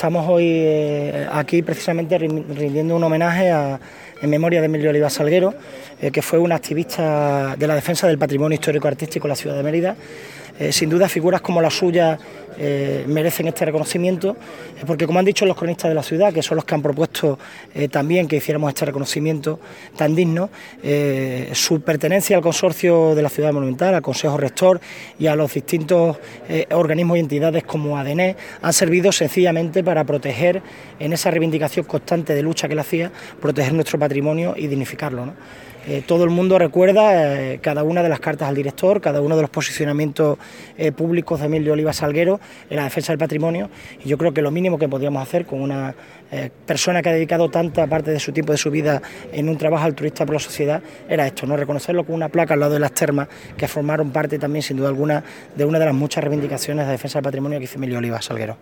estamos hoy aquí precisamente rindiendo un homenaje en memoria de Emilio Oliva Salguero, que fue un activista de la defensa del patrimonio histórico-artístico de la ciudad de Mérida. Sin duda figuras como la suya merecen este reconocimiento, porque como han dicho los cronistas de la ciudad, que son los que han propuesto también que hiciéramos este reconocimiento tan digno, su pertenencia al consorcio de la ciudad monumental, al Consejo Rector y a los distintos organismos y entidades como ADN han servido sencillamente para proteger, en esa reivindicación constante de lucha que él hacía, proteger nuestro patrimonio y dignificarlo, ¿no? Todo el mundo recuerda cada una de las cartas al director, cada uno de los posicionamientos públicos de Emilio Oliva Salguero en la defensa del patrimonio, y yo creo que lo mínimo que podíamos hacer con una persona que ha dedicado tanta parte de su tiempo, de su vida, en un trabajo altruista por la sociedad, era esto, ¿no? Reconocerlo con una placa al lado de las termas, que formaron parte también, sin duda alguna, de una de las muchas reivindicaciones de defensa del patrimonio que hizo Emilio Oliva Salguero.